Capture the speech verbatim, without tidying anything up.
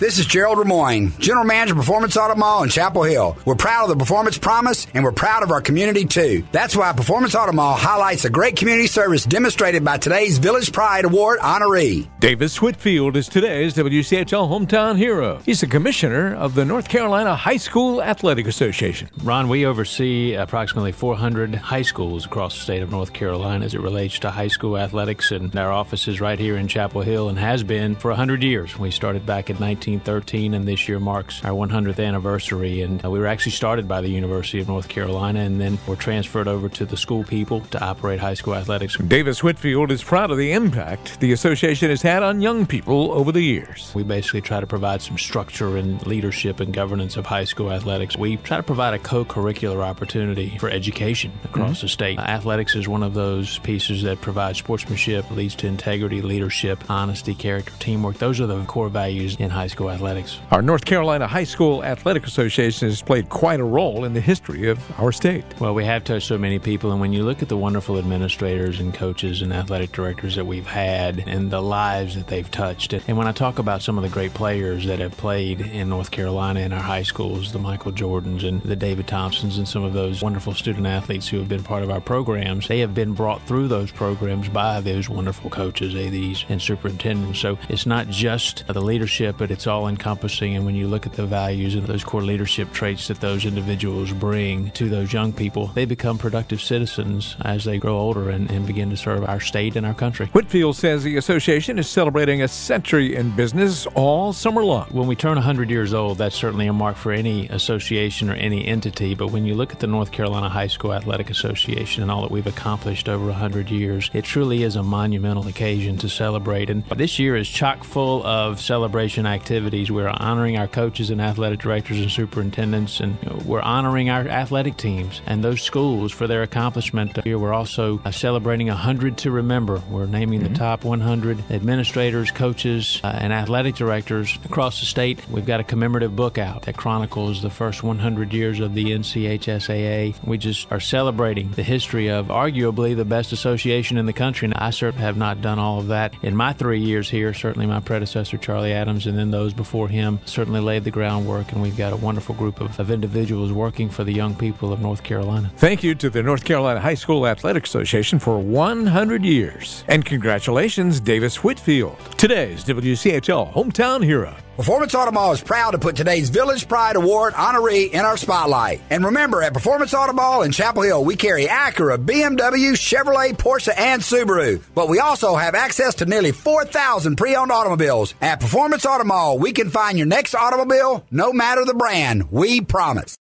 This is Gerald Ramoyne, General Manager of Performance Auto Mall in Chapel Hill. We're proud of the Performance Promise, and we're proud of our community, too. That's why Performance Auto Mall highlights the great community service demonstrated by today's Village Pride Award honoree. Davis Whitfield is today's W C H L Hometown Hero. He's the commissioner of the North Carolina High School Athletic Association. Ron, we oversee approximately four hundred high schools across the state of North Carolina as it relates to high school athletics, and our office is right here in Chapel Hill and has been for one hundred years. We started back in nineteen thirteen, and this year marks our one hundredth anniversary. And uh, we were actually started by the University of North Carolina, and then were transferred over to the school people to operate high school athletics. Davis Whitfield is proud of the impact the association has had on young people over the years. We basically try to provide some structure and leadership and governance of high school athletics. We try to provide a co-curricular opportunity for education across mm-hmm. the state. Uh, athletics is one of those pieces that provides sportsmanship, leads to integrity, leadership, honesty, character, teamwork. Those are the core values in high school athletics. Our North Carolina High School Athletic Association has played quite a role in the history of our state. Well, we have touched so many people, and when you look at the wonderful administrators and coaches and athletic directors that we've had and the lives that they've touched, and when I talk about some of the great players that have played in North Carolina in our high schools, the Michael Jordans and the David Thompsons and some of those wonderful student athletes who have been part of our programs, they have been brought through those programs by those wonderful coaches, A Ds, and superintendents. So it's not just the leadership, but it's all encompassing. And when you look at the values and those core leadership traits that those individuals bring to those young people, they become productive citizens as they grow older and, and begin to serve our state and our country. Whitfield says the association is celebrating a century in business all summer long. When we turn one hundred years old, that's certainly a mark for any association or any entity. But when you look at the North Carolina High School Athletic Association and all that we've accomplished over one hundred years, it truly is a monumental occasion to celebrate. And this year is chock full of celebration activities. We're honoring our coaches and athletic directors and superintendents, and you know, we're honoring our athletic teams and those schools for their accomplishment. Here we're also uh, celebrating one hundred to remember. We're naming mm-hmm. the top one hundred administrators, coaches, uh, and athletic directors across the state. We've got a commemorative book out that chronicles the first one hundred years of the N C H S A A. We just are celebrating the history of arguably the best association in the country. And I certainly have not done all of that in my three years here. Certainly my predecessor, Charlie Adams, and then those before him certainly laid the groundwork. And we've got a wonderful group of, of individuals working for the young people of North Carolina. Thank you to the North Carolina High School Athletic Association for one hundred years. And congratulations, Davis Whitfield, today's W C H L Hometown Hero. Performance Auto Mall is proud to put today's Village Pride Award honoree in our spotlight. And remember, at Performance Auto Mall in Chapel Hill, we carry Acura, B M W, Chevrolet, Porsche, and Subaru. But we also have access to nearly four thousand pre-owned automobiles. At Performance Auto Mall, we can find your next automobile, no matter the brand. We promise.